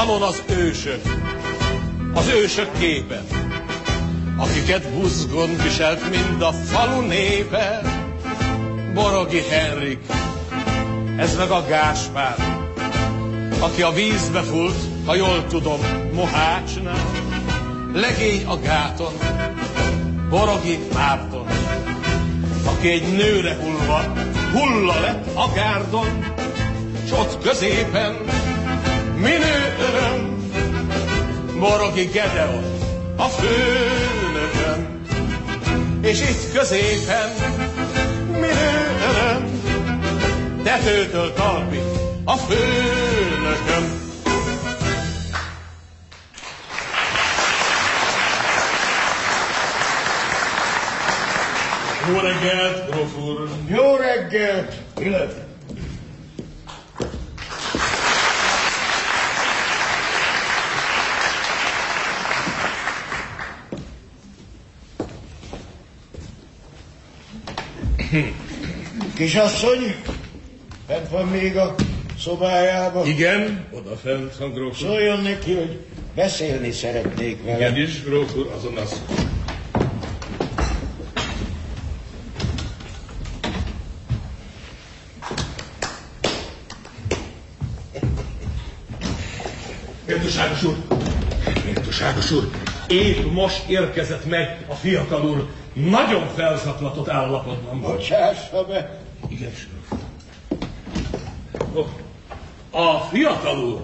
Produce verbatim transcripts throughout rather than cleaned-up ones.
falon az ősök, az ősök képe, akiket buzgon viselt mind a falu népe. Borogi Henrik, ez meg a Gáspár, aki a vízbe fult, ha jól tudom, Mohácsnál. Legény a gáton, Borogi Márton, aki egy nőre hullva, hulla lett a gárdon, s ott középen minő öröm, Borogi Gedeon, a főnököm, és itt középen minő öröm, tetőtől talpig a főnököm. Jó reggelt, gróf úr! Jó reggelt! Illetve. Kisasszony, fent van még a szobájában? Igen, odafent van, gróf úr. Szóljon neki, hogy beszélni szeretnék vele. Igen is, gróf úr, azon az. Méltóságos úr! Méltóságos úr! Épp most érkezett meg a fiatal úr. Nagyon felzaklatott állapotban volt. Bocsássa be! Igen, sor. Oh, a fiatal úr!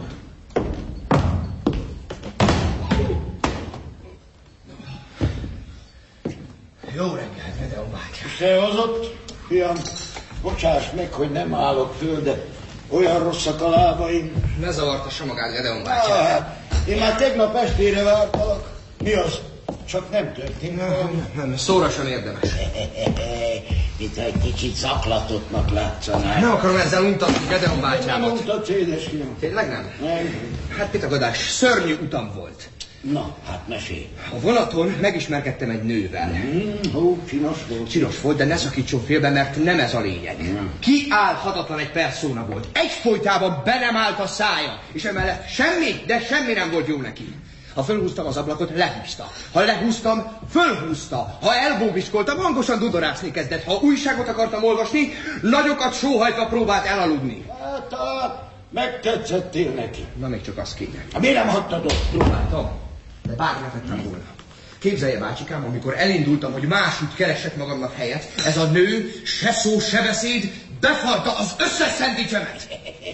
Jó reggelt, Gedeon bátyám! Te hozott, fiam? Bocsáss meg, hogy nem állok föl, de olyan rosszak a lábaim. Ne zavartassa magát, Gedeon bátyám. Ah, hát, én már tegnap estére vártalak. Mi az? Csak nem történt. Nem, nem, nem, szóra sem érdemes. Itt egy kicsit zaklatottnak látszanál. Nem akarom ezzel untatni Gedeon bátyámat. Nem untatsz, édesfiam. Tényleg nem? Nem. Hát pitagodás, szörnyű utam volt. Na, hát mesélj. A vonaton megismerkedtem egy nővel. Mm, hú, csinos volt. Csinos volt, de ne szakítson félbe, mert nem ez a lényeg. Mm. Kiállhatatlan egy perszóna volt. Egyfolytában be nem állt a szája, és emellett semmi, de semmi nem volt jó neki. Ha fölhúztam az ablakot, lehúzta. Ha lehúztam, fölhúzta. Ha elbóbiskoltam, hangosan dudorászni kezdett. Ha újságot akartam olvasni, nagyokat sóhajtva próbált elaludni. Hát, hát, megtetszettél neki. Na, még csak az kéne. Ha miért nem hagytad ott? Próbáltam, de bár ne tettem volna. Képzelje, bácsikám, amikor elindultam, hogy máshogy keresek magamnak helyet, ez a nő, se szó, se beszéd, befalta az összes szendvicsemet.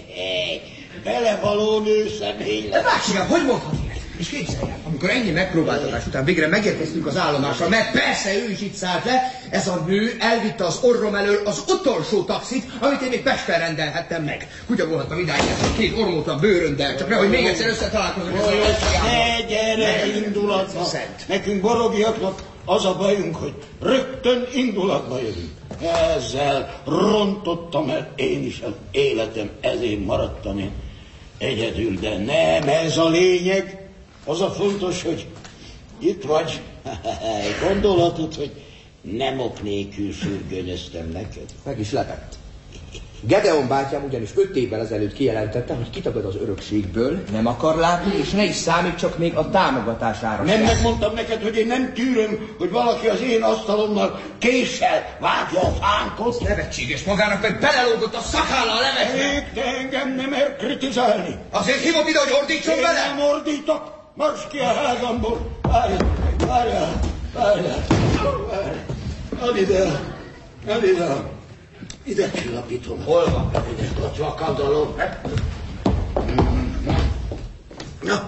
Belevaló nő személy. De bácsikám, hogy mondhat ilyet? És képzelje, amikor ennyi megpróbáltatás után végre megérkeztünk az állomásra, mert persze ő is itt szállt le, ez a nő elvitte az orrom elől az utolsó taxit, amit én még Pesten rendelhettem meg. Kutya volhattam idáig, két ormótlan bőröndel, csak nehogy még egyszer összetalálkozunk ezzel a beszéljába. Ne gyere indulatba. Nekünk borogiaknak az a bajunk, hogy rögtön indulatba jövünk. Ezzel rontottam el én is az életem, ezért maradtam én egyedül, de nem ez a lényeg. Az a fontos, hogy itt vagy. Gondolhatod, hogy nem ok nélkül sürgőnyöztem neked. Meg is lepett. Gedeon bátyám ugyanis öt évvel ezelőtt kijelentette, hogy kitagad az örökségből, nem akar látni, és ne is számít csak még a támogatására. Nem megmondtam neked, hogy én nem tűröm, hogy valaki az én asztalommal késsel vágja a fánkot? Nevetséges, magának meg belelógott a szakálla a levegőbe. De engem nem mer kritizálni. Azért hívott ide, hogy ordítson én vele? Nem ordítok. Marss ki a házamból. Várjál, várjál, várjál, várjál. Add ide, add ide. Ide csillapítom. Hol van? Ide, ott van a kadalom. Na.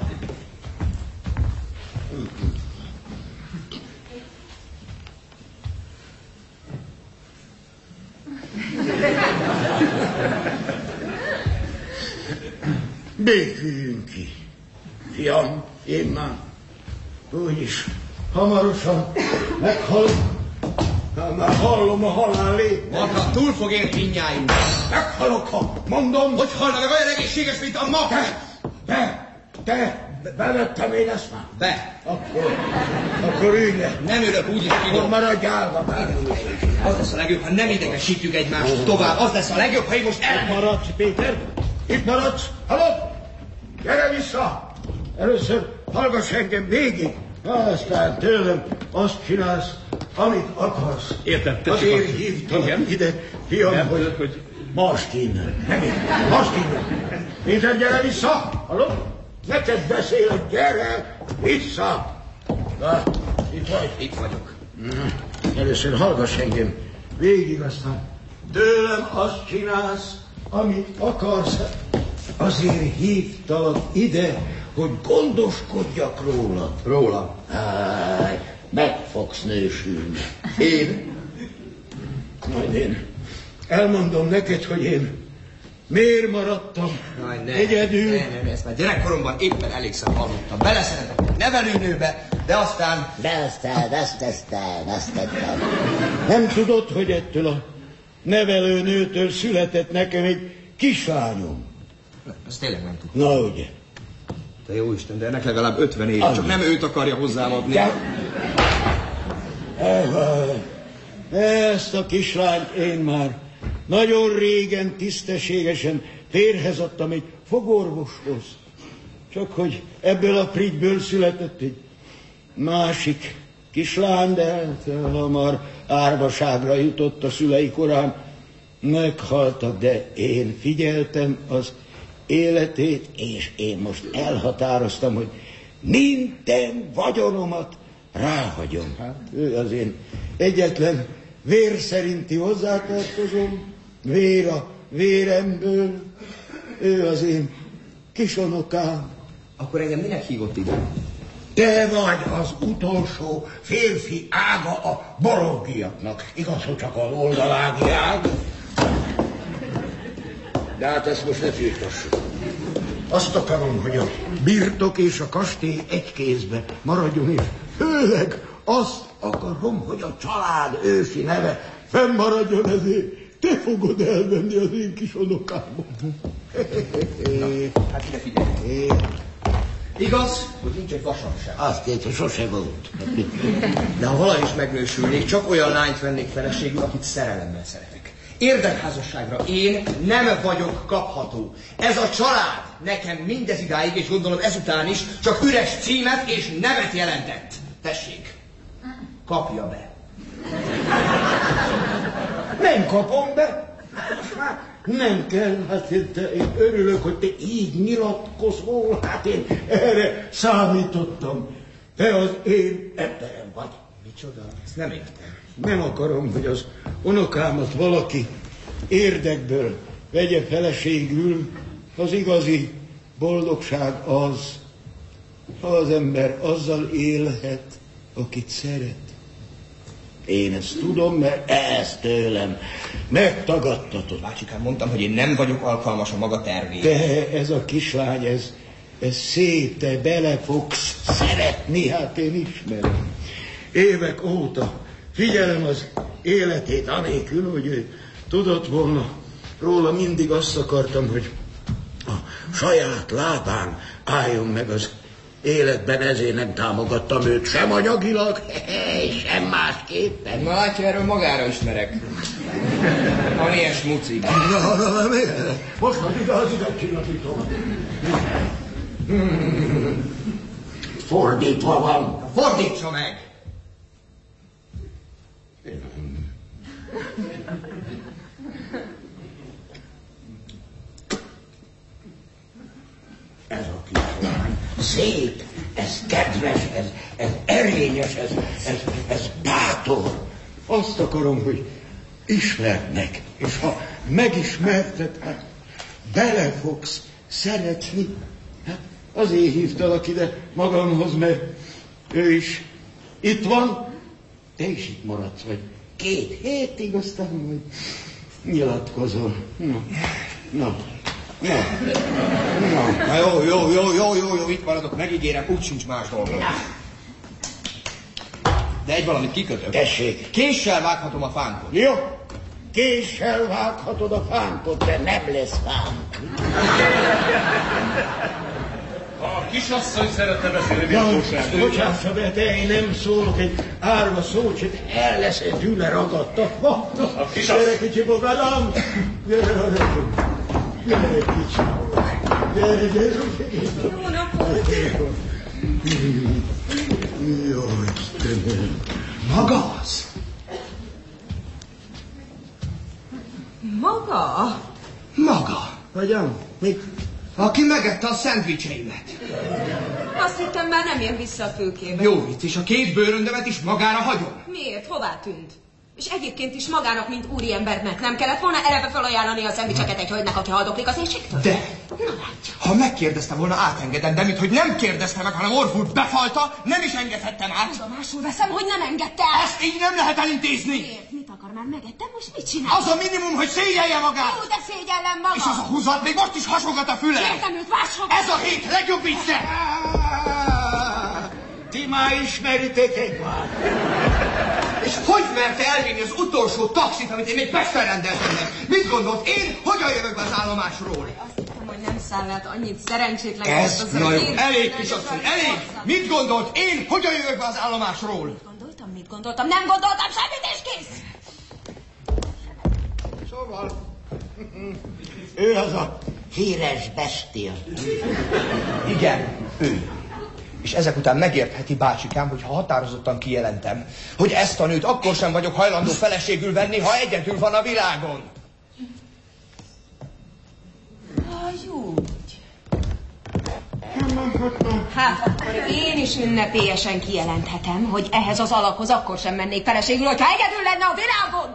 Béküljünk ki. Fiam, én már úgyis hamarosan meghalok. Már hallom a halál lét. Maga túl fog érni mindnyájunk. Meghalok, ha mondom. Hogy halna meg olyan egészséges, mint a ma? Te, te, te, bevettem én ezt már. Be. Akkor, akkor ülj le. Nem ülök, úgyis Akkor kidom. maradj állva. Az lesz a legjobb, ha nem idegesítjük egymást tovább. Az lesz a legjobb, ha én most Itt el... maradsz, Péter? Itt maradsz? Hallod? Gyere vissza! Először hallgass engem végig, aztán tőlem azt csinálsz, amit akarsz. Értem. Azért hívtalak ide, fiam, Nem, hogy... hogy... Most innen. Nem itt. Most innen. Péter, gyere vissza! Hallod? Neked beszélek, gyere vissza! Na, itt vagy. Itt vagyok. Először hallgass engem végig, aztán tőlem azt csinálsz, amit akarsz. Azért hívtalak ide, hogy gondoskodjak róla. Róla. Háj, meg fogsz nősülni. Én? Majd én elmondom neked, hogy én miért maradtam Jaj, ne, egyedül. Ne, ne, ne, ezt már gyerekkoromban éppen elégszer hallottam. Beleszerettem egy nevelőnőbe, de aztán... De aztán, azt aztán, azt tettem. Nem tudod, hogy ettől a nevelőnőtől született nekem egy kislányom? Ezt tényleg nem tudom. Na ugye. Te jó Isten, de ennek legalább ötven év. Csak nem őt akarja hozzám adni. De... Ezt a kislányt én már nagyon régen tisztességesen férhez adtam egy fogorvoshoz. Csak hogy ebből a prigyből született egy másik kislány, de hamar árvaságra jutott a szülei korán. Meghaltak, de én figyeltem az életét, és én most elhatároztam, hogy minden vagyonomat ráhagyom. Hát ő az én egyetlen vér szerinti hozzátartozom, vér a véremből, ő az én kisunokám. Akkor engem minek hívott ide? Te vagy az utolsó férfi ága a Boroghiaknak. Igaz, hogy csak az oldalági ág? De hát ezt most ne firtassuk. Azt akarom, hogy a birtok és a kastély egy kézbe maradjon, és főleg azt akarom, hogy a család ősi neve fennmaradjon, ezért te fogod elvenni az én kis unokámot. Hát ide figyelj. Igaz, hogy nincs egy vasam sem. Azt érte, sose volt. De ha valahogy is megnősülnék, csak olyan lányt vennék feleségül, akit szerelemmel szeretek. Érdekházasságra én nem vagyok kapható. Ez a család nekem mindez idáig, és gondolom ezután is, csak üres címet és nevet jelentett. Tessék, kapja be. Nem kapom be. Nem kell, hát én, te, én örülök, hogy te így nyilatkozol, hát én erre számítottam. Te az én emberem vagy. Micsoda? Ezt nem értem. Nem akarom, hogy az unokámat valaki érdekből vegye feleségül. Az igazi boldogság az, ha az ember azzal élhet, akit szeret. Én ezt tudom, mert ezt tőlem megtagadtatod. Bácsikám, mondtam, hogy én nem vagyok alkalmas a maga tervére. De ez a kislány, ez, ez szép, te bele fogsz szeretni, hát én ismerem. Évek óta figyelem az életét, anélkül, hogy ő tudott volna róla, mindig azt akartam, hogy a saját lábán álljon meg az életben, ezért nem támogattam őt sem anyagilag, sem másképpen. Na látja, erről magára ismerek. Van ilyen smucik. Na, na, na, most az igazat csillatítom. Fordítva van. Fordítsa meg! Ez a kislány szép, ez kedves, ez, ez erényes, ez, ez, ez bátor. Azt akarom, hogy ismerd meg, és ha megismerted, hát bele fogsz szeretni. Hát azért hívtalak ide magamhoz, mert ő is itt van, te is itt maradsz, vagy két hétig, aztán majd nyilatkozol. Na, na. Na, na. Na jó, jó, jó, jó, jó, jó, itt maradok, megígérem, úgy sincs más dolgom. De egy valamit kikötök. Tessék. Késsel vághatom a fánkot. Jó, késsel vághatod a fánkot, de nem lesz fánk. A kisasszony szeretne beszélni, Birtóság. Bocsássa be, de én nem szólok egy árva szót, csak el lesz egy dűle ragadtatva. A kisasszony. Gyere, kicsi bogadám, gyere, gyere, gyere, kicsi. Gyere, gyere. Jó napot. Jó, Istenem. Maga az? Maga? Maga. Hogyan? Mit? Aki megette a szendvicseimet. Azt hittem, már nem jön vissza a fülkébe. Jó vicc, és a két bőröndömet is magára hagyom. Miért? Hová tűnt? És egyébként is magának, mint úriembernek nem kellett volna eleve felajánlani a szendvicseket egy hölgynek, aki haldoklik az éjségtől? De, ha megkérdezte volna, átengedem, de minthogy nem kérdezte meg, hanem orvút befalta, nem is engedhettem át. Tudomásul veszem, hogy nem engedte el. Ezt így nem lehet elintézni. Miért? Mit akar már megettem? Most mit csinál? Az a minimum, hogy szégyelje magát. Jó, de szégyellem magam. És az a húzat még most is hasogat a füle. Értem őt, vásog. Ez a hét legjobb vicce. Ti már ismeritek egymást. És hogy merte elvinni az utolsó taxit, amit én még Pesten rendeltem meg? Mit gondolt én, hogyan jövök be az állomásról? Azt hittem, hogy nem szállát annyit szerencsétlen. Ez, na jó, elég kisasszony, elég! Mit gondolt én, hogyan jövök be az állomásról? Mit gondoltam, mit gondoltam? Nem gondoltam semmit, és kész! Szóval, ő az a híres bestia. Igen, ő. És ezek után megértheti bácsikám, hogy ha határozottan kijelentem, hogy ezt a nőt akkor sem vagyok hajlandó feleségül venni, ha egyedül van a világon. Ah, jó. Hát akkor én is ünnepélyesen kijelenthetem, hogy ehhez az alakhoz akkor sem mennék feleségül, hogyha egyedül lenne a világon.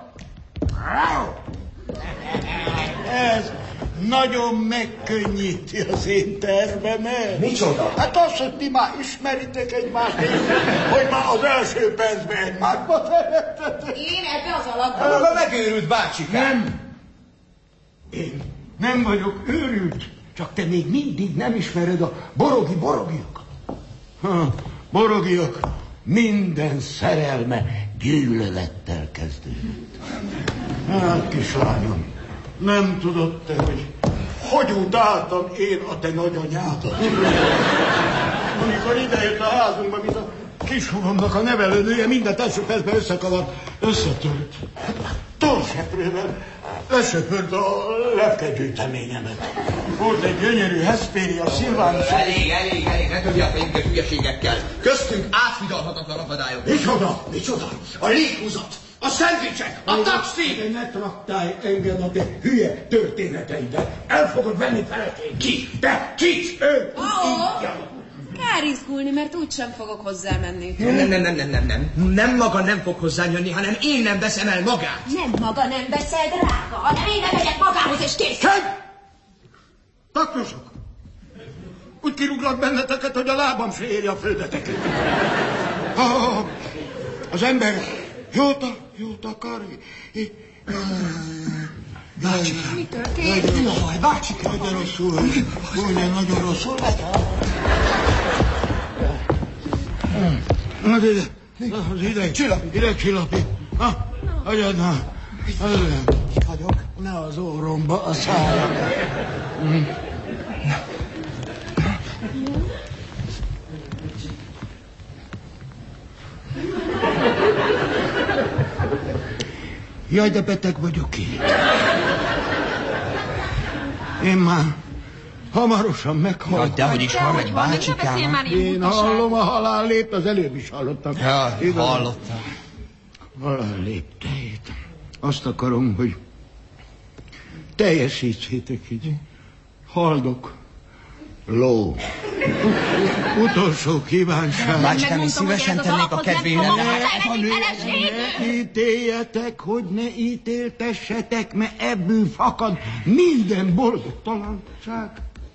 Ez nagyon megkönnyíti az én tervemet. Micsoda? Hát az, hogy ti már ismeritek egymást, és hogy már az első percben egymásba szerettetek. Én ebbe az alakba... Maga megőrült bácsikám. Nem. Én nem vagyok őrült, csak te még mindig nem ismered a borogi borogiakat. Ha, borogiak minden szerelme gyűlölettel kezdődött. Hát, kislányom, nem tudod te, hogy hogy utáltam én a te nagyanyádat. Amikor idejött a házunkba, mint a kishúgomnak a nevelőnője, mindent első percben összekavart, összetört. Torseprővel lesöpört a lepkegyűjteményemet. Volt egy gyönyörű Hesperia Szilvánus. Elég, elég, elég, ne többi a fejünket hülyeségekkel. Köztünk átfidalhatatlan akadályok. Micsoda? Micsoda? A léghúzat, a szendvicsek, a taxi! Ne traktálj engem a te hülye történeteidet. El fogod venni feleségül. Ki? Te, ki? Ő? Ó, Így. kár izgulni, mert úgysem fogok hozzámenni. Nem, nem, nem, nem, nem, nem, nem. Nem maga nem fog hozzányönni, hanem én nem veszem el magát. Nem maga nem veszel, drága, hanem én nem megyek magához, és kész. Sem! Taktosok! Úgy kiruglak benneteket, hogy a lábam se érje a földeteket. Oh, az ember jót, jót akar. Bácsikám. Mi történt? Jaj, bácsikám. Nagyon rosszul vagy. Olyan nagyon rosszul vagy. Na, de, az ideg. Csillapi. Ideg csillapi. Ha, hagyjad na. Itt vagyok. Ne az orromba, a szájam. Jaj, de beteg vagyok én. Én már hamarosan meghalok. Jaj, dehogy is hall meg, bácsikám. Én hallom, a halál lép, az előbb is hallottam. Ja, Igaz? hallottam. Halál lépteit. Azt akarom, hogy teljesítsétek így. Haldok. Ló. Utolsó kívánság. Bácsikám, én szívesen tennék a kedvének. Ne ítéljetek, hogy ne ítéltessetek, mert ebből fakad minden boldogtalanság.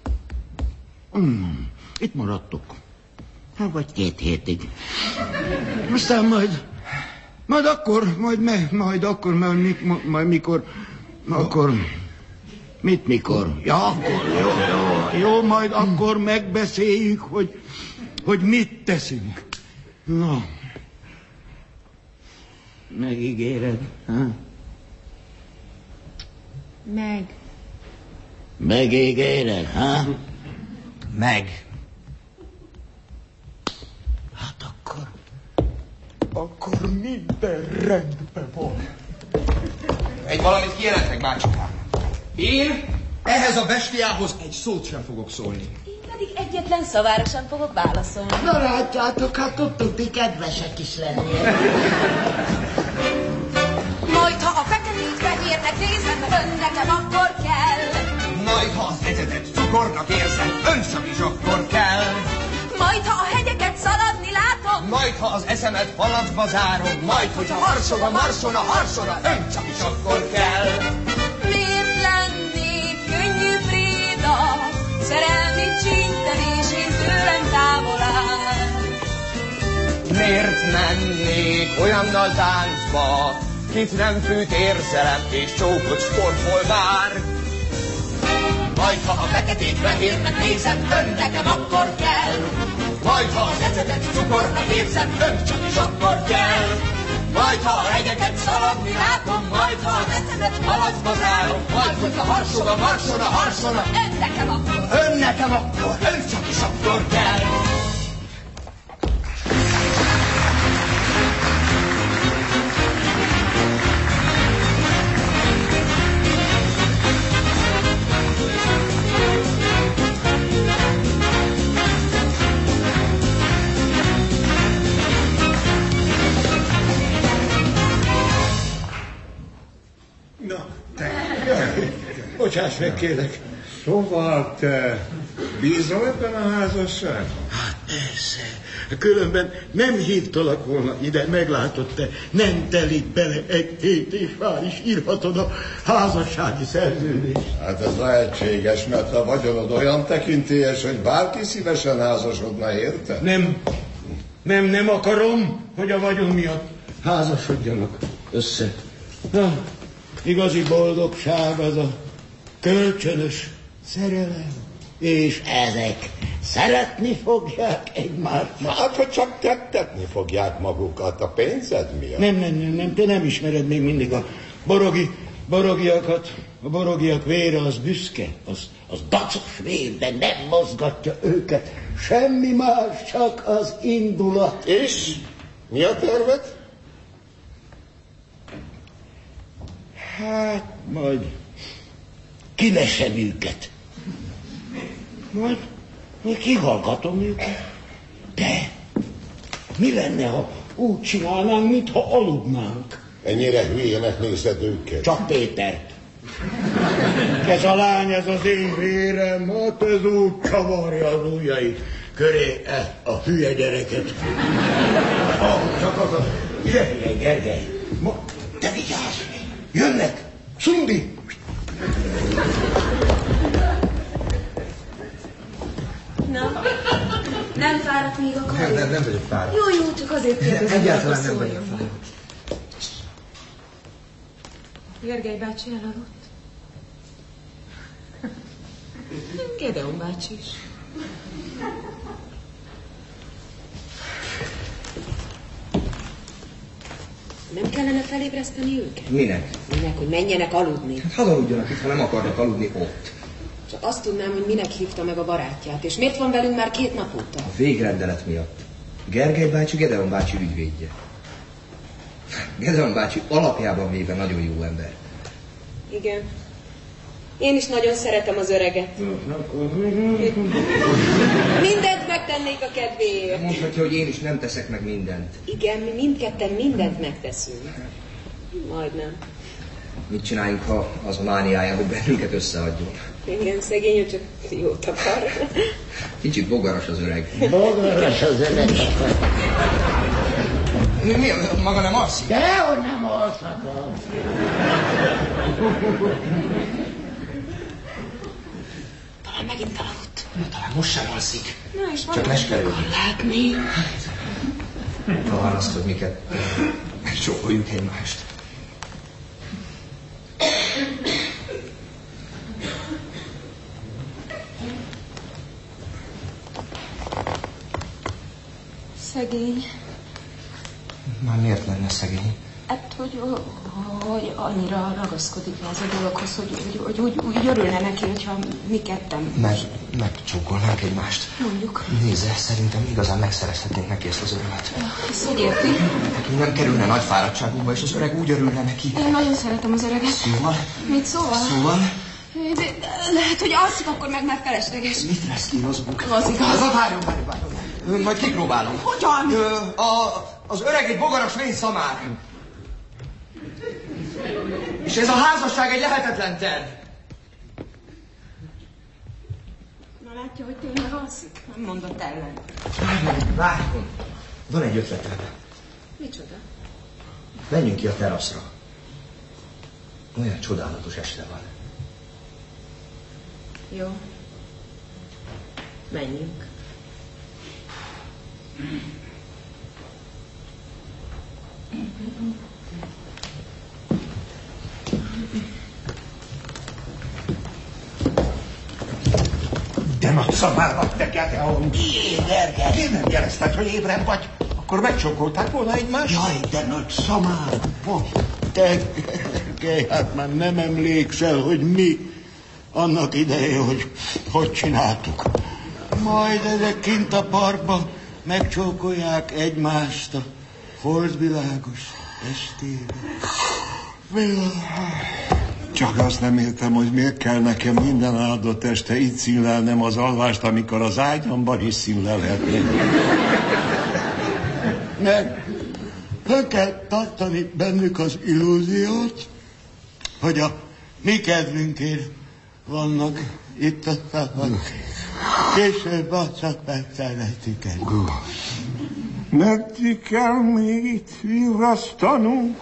Hmm, itt maradtok. Hát vagy két hétig. Aztán majd, majd akkor, majd, me, majd akkor, majd, majd mikor, akkor, mit mikor? Ja, akkor, jó, jó, jó, majd akkor megbeszéljük, hogy, hogy mit teszünk. Na. Megígéred, ha? Meg. Megígéred, ha? Meg. Hát akkor... Akkor minden rendben van. Egy valamit kijelentek, bácsikám. Én Ehhez a bestiához egy szót sem fogok szólni. Én pedig egyetlen szavára sem fogok válaszolni. Na látjátok, hát tudtuk, ti kedvesek is lennél. Majd, ha a feketét fehérnek nézem, ön nekem akkor kell. Majd, ha az ecetet cukornak érzem, ön csak is akkor kell. Majd, ha a hegyeket szaladni látom. Majd, ha az eszemet palacba zárom. Majd, hogyha harcol a marson a harcona, ön csak is akkor kell. Miért lennék könnyű Fréda, szerelmi csínytelés én tőlem távol áll? Miért mennék olyannal táncba, kit nem fűt érzelem és csókot sportol már? Majd, ha a feketét fehérnek nézem, ön nekem akkor kell. Majd, ha az ecetet cukornak érzem, ön csak is akkor kell. Majd, ha a hegyeket szaladni látom, majd, ha az ecetet palacba zárom, majd, hogyha harsog a marson a harcona, Ön nekem akkor. ön nekem akkor, ön csak is akkor kell. Na, te. Bocsáss meg, kérlek. Szóval te bízol ebben a házasságban? Hát persze. Különben nem hívtalak volna ide, meglátod te, nem telik bele egy hét, és már is írhatod a házassági szerződést. Hát ez lehetséges, mert a vagyonod olyan tekintélyes, hogy bárki szívesen házasodna, érte? Nem, nem, nem akarom, hogy a vagyon miatt házasodjanak össze. Na, igazi boldogság az a kölcsönös szerelem. És ezek szeretni fogják egymást. Hát, hogy csak tettetni fogják magukat a pénzed miatt. Nem, nem, nem, nem, te nem ismered még mindig a borogi, borogiakat. A borogiak vére az büszke, az, az dacos vér, de nem mozgatja őket. Semmi más, csak az indulat. És mi a terved? Hát, majd kilesem őket. Majd, majd kihallgatom őket. De mi lenne, ha úgy csinálnánk, mintha aludnánk? Ennyire hülyének nézed őket? Csak Pétert. Ez a lány, ez az én vérem, hát ez úgy csavarja az ujjait köré e, a hülye gyereket. Ah, csak az a... Ide figyelj, Gergely! Ma, te vigyázz! Jönnek! Szundi! Na, nem fáradt még a Nem, nem, nem vagyok fáradt. Jó, jó, csak azért kérdezem. Egyáltalán nem vagyok fáradt. Gergely bácsi elaludt. Gedeon bácsi is. Nem kellene felébreszteni őket? Minek? Minek, hogy menjenek aludni. Hát hadd aludjanak itt, ha nem akarnak aludni ott. Csak azt tudnám, hogy minek hívta meg a barátját, és miért van velünk már két nap óta? A végrendelet miatt. Gergely bácsi Gedeon bácsi ügyvédje. Gedeon bácsi alapjában véve nagyon jó ember. Igen. Én is nagyon szeretem az öreget. Mindent megtennék a kedvéért. Mondhatja, hogy én is nem teszek meg mindent. Igen, mi mindketten mindent megteszünk. Majdnem. Mit csináljunk, ha az a mániájából bennünket összeadjon? Igen, szegény, csak jót akar. Kicsit bogaras az öreg. Bogaras az öreg. Mi, mi maga nem alszik? Dehogy nem alszatom. Talán megint elaludt. Talán most sem alszik. Na és Csak valami leskelődik. akar látni. Talán azt, hogy miket csókoljuk egymást. Szegény. Már miért lenne szegény? Hát, hogy, hogy annyira ragaszkodik ez a dologhoz, hogy, hogy, hogy úgy, úgy örülne neki, hogyha mi ketten... Meg, megcsókolnánk egymást. Mondjuk. Nézze, szerintem igazán megszerezhetnénk neki ezt az örömet. Ezt hogy érti? Nekünk nem kerülne nagy fáradtságunkba, és az öreg úgy örülne neki. Én nagyon szeretem az öreget. Szóval? Mit szóval? Szóval De, de lehet, hogy alszik, akkor meg már felesleges. Mit lesz kínozunk? Az igaz. Az várjon, várjon, várjon. Majd kipróbálom. Hogyan? Ö, a, az öreg egy bogaras vén szamár. És ez a házasság egy lehetetlen terv. Na látja, hogy tényleg alszik? Nem mondott ellen. Várjon, várjon. Van egy ötletem. Micsoda? Menjünk ki a teraszra. Olyan csodálatos este van. Jó. Menjünk. De nagy szamár vagy te, Gedeon! Ki, Gergely? Én nem jelezted, hogy ébren vagy. Akkor megcsókolták volna egymást? Jaj, de nagy szamár vagy. Te, Gergely, hát már nem emlékszel, hogy mi annak idején, hogy hogy csináltuk. Majd ezek kint a parkban megcsókolják egymást a holdvilágos estére. Csak azt nem értem, hogy miért kell nekem minden áldott este így színlelnem az alvást, amikor az ágyamban is színlelhetnék. Meg fel kell tartani bennük az illúziót, hogy a mi kedvünkért vannak itt a szavak. Később azt csak megfelejtik el. Meddig kell még itt virrasztanunk?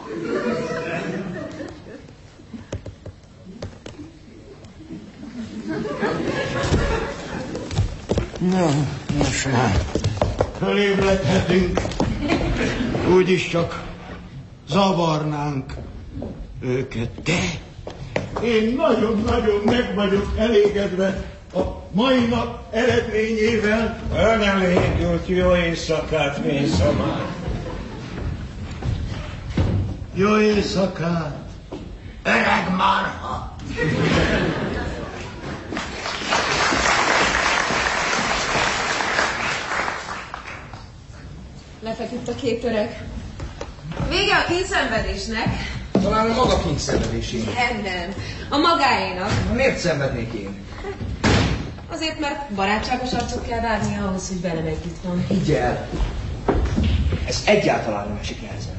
Na, most már fölébredhetünk. Úgyis csak zavarnánk őket. De én nagyon-nagyon meg vagyok elégedve a mai nap eredményével. Elelégült, jó éjszakát, vénszamár. Jó éjszakát, öreg marha! Lefeküdt a két öreg. Vége a kényszenvedésnek. Talán a maga kényszenvedésének. Nem, nem. A magáénak. Miért szenvednék én? Azért, mert barátságos arcot kell várni ahhoz, hogy velem együtt van. Higgy el, ez egyáltalán nem esik nehezemnek.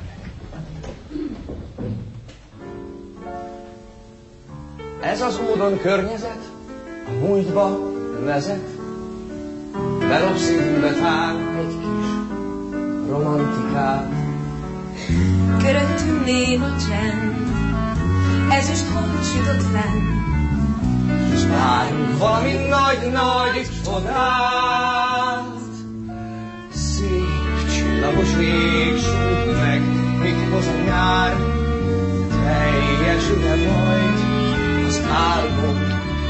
Ez az ódon környezet, a múltba vezet, belob szívünkbe tár egy kis romantikát. Köröttünk néma csend, ezüst hold sütött fenn, és várjunk valami nagy-nagy csodát. Szép csillagos ég süt meg, mit hoz a nyár, teljesül-e majd az álmom.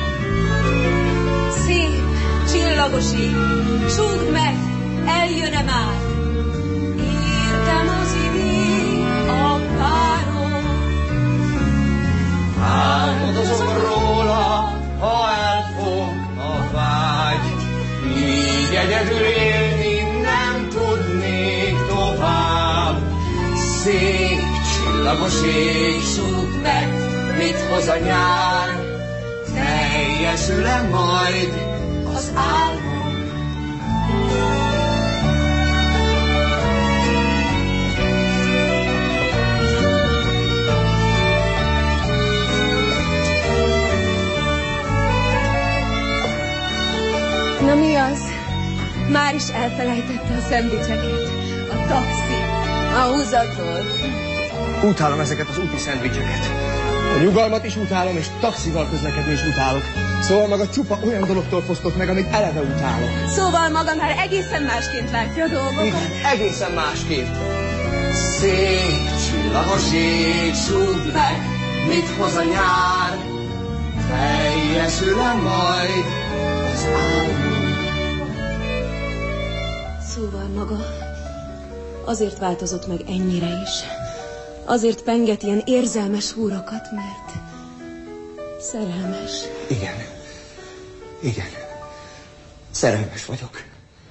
szép csillagos ég, súgd meg, eljön-e már? Értem az idő a párom. Álmodozom róla, ha elfog a vágy, így egyedül élni nem tudnék tovább. Szép csillagos ég, súgd meg, mit hoz a nyár, teljesül-e majd az álmom. Na mi az? Már is elfelejtette a szendvicseket, a taxi, a húzatot. Utálom ezeket az úti szendvicseket. A nyugalmat is utálom, és taxival közlekedni is utálok. Szóval maga csupa olyan dologtól fosztott meg, amit eleve utálok. Szóval maga már egészen másként látja a dolgokat. Igen, egészen másképp. Szép csillagos ég, súgd meg, mit hoz a nyár, teljesül-e majd az álmom. Szóval maga azért változott meg ennyire is. Azért penget ilyen érzelmes húrokat, mert szerelmes. Igen. Igen. Szerelmes vagyok.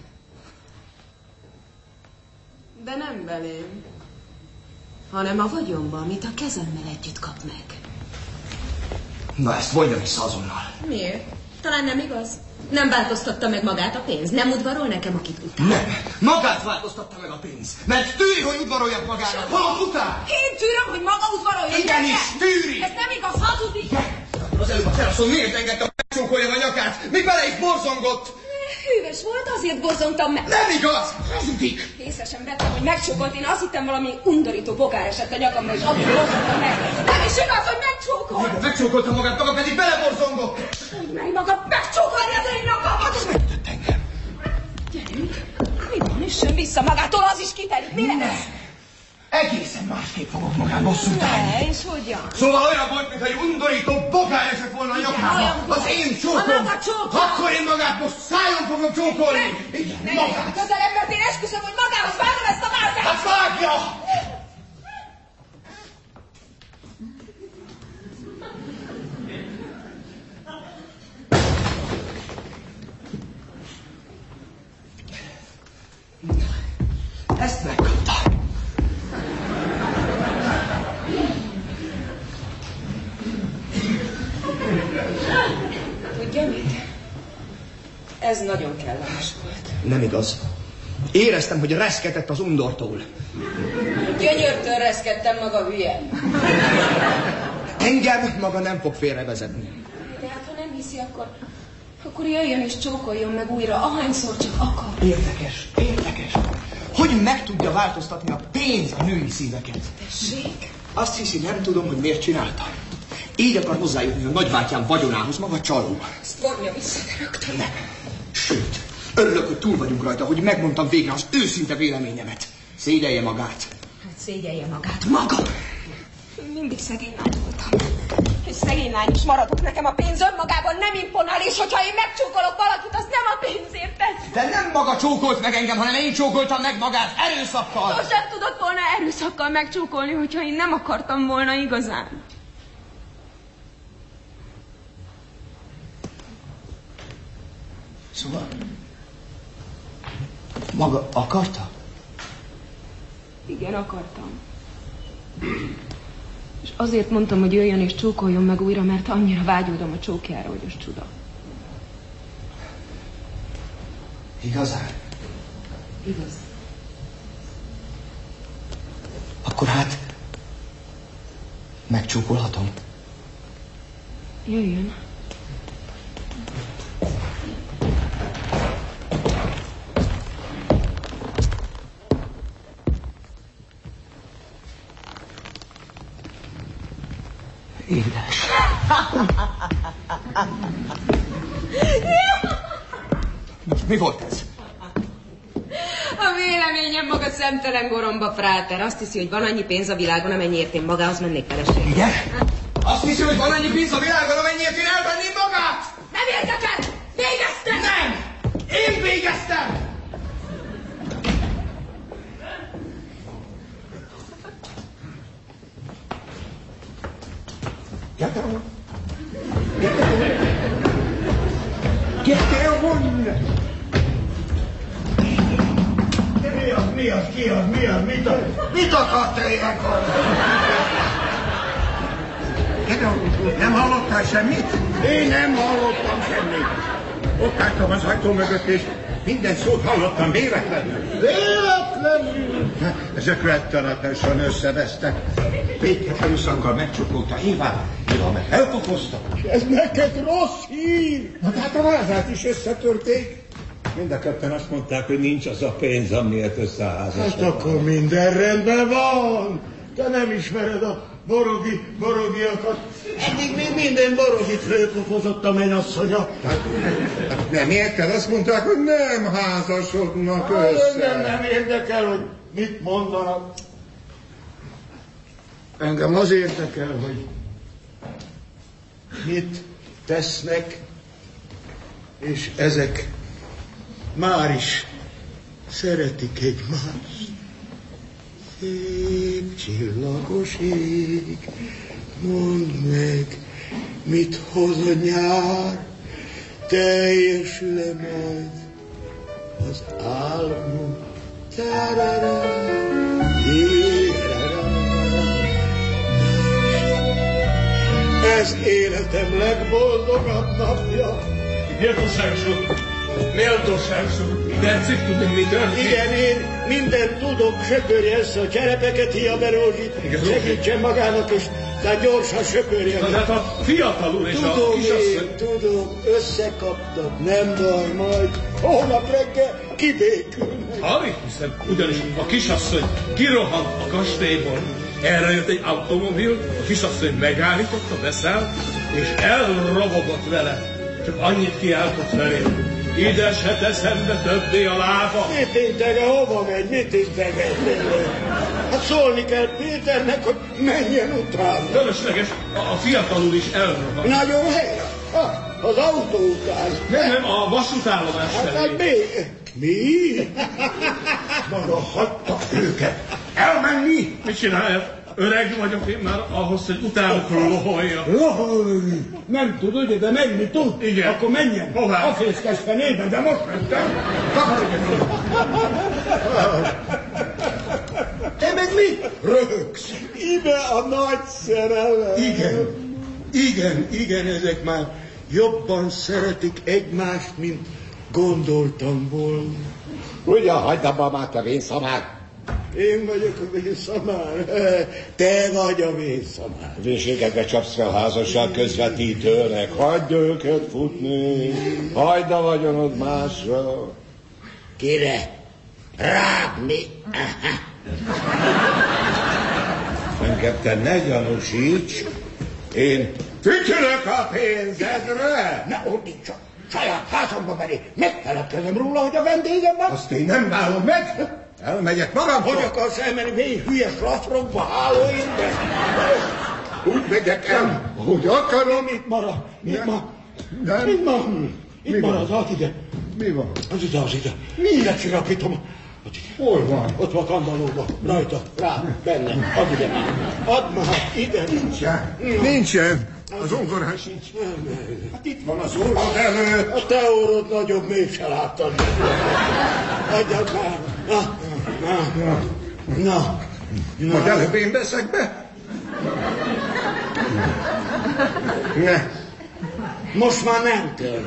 De nem belém, hanem a vagyomba, amit a kezemmel együtt kap meg. Na ezt vonja vissza azonnal. Miért? Talán nem igaz? Nem változtatta meg magát a pénz? Nem udvarol nekem, akit utál? Nem, magát változtatta meg a pénz. Mert tűri, hogy udvaroljak magának. Holott utál? Én tűröm, hogy maga udvaroljon. Igenis, tűri. Ez nem igaz, hazudik. Az előbb a teraszon miért engedte, hogy megcsókoljon a nyakát? Még bele is borzongott. Hűvös volt, azért borzongtam meg. Nem igaz, hazudik. Észre sem vettem, hogy megcsókolt. Én azt hittem, valami undorító bogár esett a nyakamra, és azért borzongtam meg. Nem is igaz, hogy megcsókolt. Megcsókolta magát, maga pedig beleborzongott. Hogy meg maga megcsókolni az én nyakamat. Ez megtett engem. Gyerünk. Mi van, és jön vissza magától, az is kitelik. Mi lesz? Egészen másképp fogok magán bosszút állni. Ne, és hogyan? Szóval olyan volt, mintha egy undorító bogár esett volna a nyakába. Az én csókom. Akkor én magát most szájon fogom csókolni. Igen, magát. Közelebb, mert én esküszöm, hogy magához vágom ezt a vágát. Hát vágja! Ezt megkapta. Tudja mit? Ez nagyon kellemes volt. Nem igaz. Éreztem, hogy reszketett az undortól. Gyönyörtől reszkedtem maga hülye. Engem maga nem fog félrevezetni. De hát, ha nem hiszi, akkor... akkor jöjjön és csókoljon meg újra, ahányszor csak akar. Érdekes, érdekes. Hogy meg tudja változtatni a pénz a női szíveket? Tessék? Azt hiszi, nem tudom, hogy miért csinálta. Így akar hozzájutni a nagybátyám vagyonához, maga csaló. Ezt vonja vissza, de rögtön. Nem. Sőt, örülök, hogy túl vagyunk rajta, hogy megmondtam végre az őszinte véleményemet. Szégyelje magát. Hát szégyelje magát. Maga! Mindig szegény lány voltam. És szegény lány is maradok. Nekem a pénz önmagában nem imponál, és hogyha én megcsókolok valakit, az nem a pénzért tesz. De nem maga csókolt meg engem, hanem én csókoltam meg magát erőszakkal. Sosem tudott volna erőszakkal megcsókolni, hogyha én nem akartam volna igazán. Szóval... maga akarta? Igen, akartam. És azért mondtam, hogy jöjjön és csókoljon meg újra, mert annyira vágyódom a csókjára, hogy az csuda. Igazán? Igaz. Akkor hát... megcsókolhatom? Jöjjön. Édes. Mi volt ez? A véleményem maga szemtelen goromba, fráter. Azt hiszi, hogy van annyi pénz a világon, amennyiért én magához mennék feleségül. Igen? Azt hiszi, hogy van annyi pénz a világon, amennyiért én elvenném magát? Nem érdekel! Végeztem! Nem! Én végeztem! Gyertel! Gyertel volna! Mi az, mi az, ki az, mi az, mit, a, mit akart te ilyenkor? Nem hallottál semmit? Én nem hallottam semmit. Ott álltam az ajtó mögött, és minden szót hallottam véletlenül. Véletlenül? Ezek rettenetesen összevesztek. Péter erőszakkal megcsókolta Évát, Éva meg elpofozta. Ez neked rossz hír. Na hát a vázát is összetörték. Mind a ketten azt mondták, hogy nincs az a pénz, amiért összeházasodtak. Hát akkor minden rendben van. Te nem ismered a borogi, borogiakat. Eddig még minden borogit fölpofozott a mennyasszonya. Hát, nem érted? Azt mondták, hogy nem házasodnak össze. Nem, nem érdekel, hogy mit mondanak. Engem az érdekel, hogy mit tesznek, és ezek már is szeretik egymást. Szép csillagos ég, mondd meg, mit hoz a nyár, teljesül-e majd az álmom. Tarara, Ez életem legboldogabb napja. Méltóságos úr! Méltóságos úr! Tetszik tudni, mi történt? Igen, én mindent tudok, söpörje össze a cserepeket, Hiabe Rózsit, segítsen magának, és tehát gyorsan söpörje. Na, hát a fiatal úr és tudom a kisasszony... Én, tudom, összekaptak, nem baj, majd holnap reggel kibékülnek. Alig hiszem, ugyanis a kisasszony kirohant a kastélyból. Erre jött egy automobil, a kisasszony megállította, beszállt, és elrovogott vele. Csak annyit kiáltott felé. Ide se teszem be többé a lába. Mit intege, hova megy, mit intege? Hát szólni kell Péternek, hogy menjen utána. Fölösleges, a, a fiatal úr is elrohant. Nagyon helyes. Ah, az autó után. Nem, nem, a vasútállomás Hát, felé. hát mi? Mi? Maga hagyta őket elmenni? Mit csinálja? Öreg vagyok én már ahhoz, hogy utánuk loholja. Loholj! Nem tud, ugye, de menni tud? Igen. Akkor menjen. Hová? A fészkes fenébe, de most mentem. Te meg mit röhögsz? Ide a nagy szerelem. Igen, igen, igen, ezek már jobban szeretik egymást, mint gondoltam volna. Ugye, hagyd abba már te vénszamár. Én vagyok a vénszamár. Te vagy a vénszamár. Vénségekbe csapsz fel házasság közvetítőnek. Hagyd őket futni. Hagyd a vagyonod másra. Kire? Rád mi? Engem te ne gyanúsíts. Én fütyülök a pénzedre. Ne ordítsa! Saját házamba menni! Megfeledkezem róla, hogy a vendégem van! Azt én nem válom meg. Elmegyek magamtól. Hogy akarsz elmenni mély hülyes latrokba, hálóénbe? Úgy megyek el, hogy akarom. Mit marad? Mit marad? Nem. Mit marad? Itt Mi van? marad, hát ide. Mi van? Az ide, az ide. Ide csirapítom. Ott ide. Hol van? Ott van kandallóba. Rajta, rá, benne. Add ide már. Add már, ide. Nincsen. Nincsen. Az ongorán sincs. Hát itt van az orrod előtt. A te orrod nagyobb, mégse láttad. Adjad már. Na, na, na. na. Majd előbb én veszek be. Ne. Most már nem kell.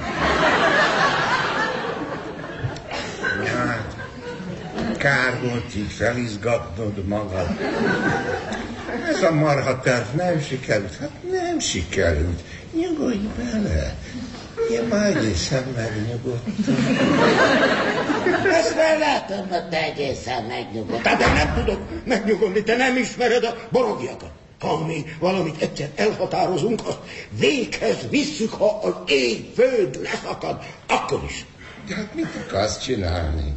Hát, kár volt így felizgatnod magad. Ez a marha terv nem sikerült. Hát nem sikerült. Nyugodj bele. Én már egészen megnyugodtam. Ezt már látom, hogy te egészen megnyugodtál. De nem tudok megnyugodni, te nem ismered a borogiakat. Ha mi valamit egyszer elhatározunk, azt véghez visszük, ha az ég, föld leszakad, akkor is. De hát mit akarsz csinálni?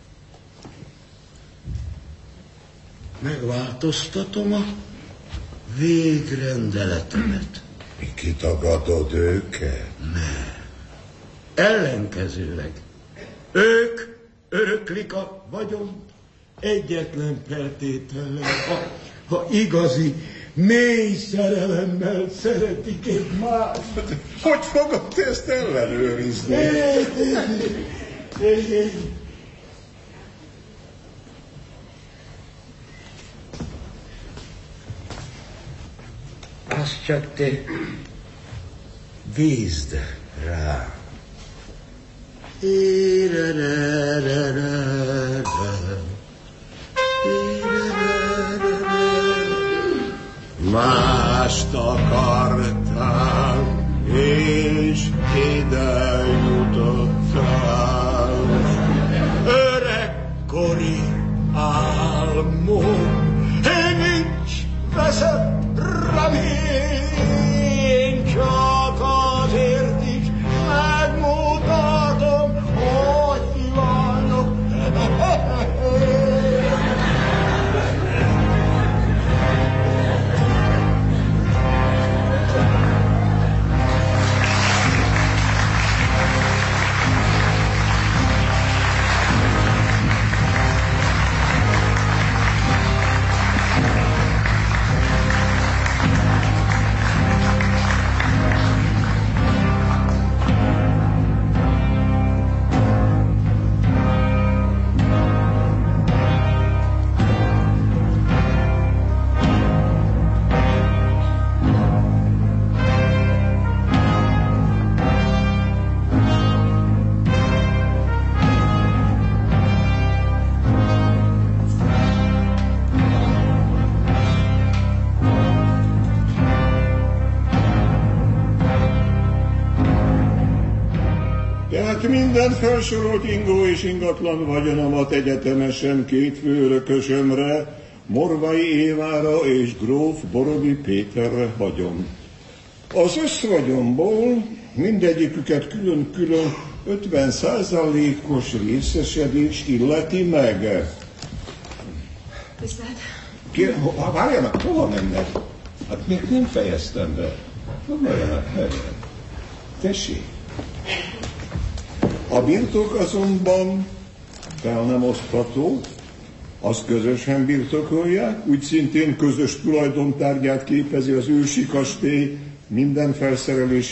Megváltoztatom a végrendeletemet. Kitagadod őket? Nem. Ellenkezőleg. Ők öröklik a vagyont egyetlen feltétellel, ha, ha igazi, mély szerelemmel szeretik egymást. Hogy fogod te ezt ellenőrizni? Azt csak te bízd rá. Mást akartál, és ide jutottál. Öregkori álmom, nincs veszett remény, csak azért is megmutatom, hogy kívánok. Tehát minden felsorolt ingó és ingatlan vagyonomat egyetemesen két főörökösömre, Morvai Évára és gróf Borogi Péterre hagyom. Az összvagyomból mindegyiküket külön-külön ötven százalékos részesedés illeti meg. Viszlát. Kérem, ha várjanak, hova mennek? Hát még nem fejeztem be. Várjanak, várjanak. Tessék. A birtok azonban fel nem osztható, azt közösen birtokolják, úgy szintén közös tulajdontárgyát képezi az ősi kastély minden felszerelés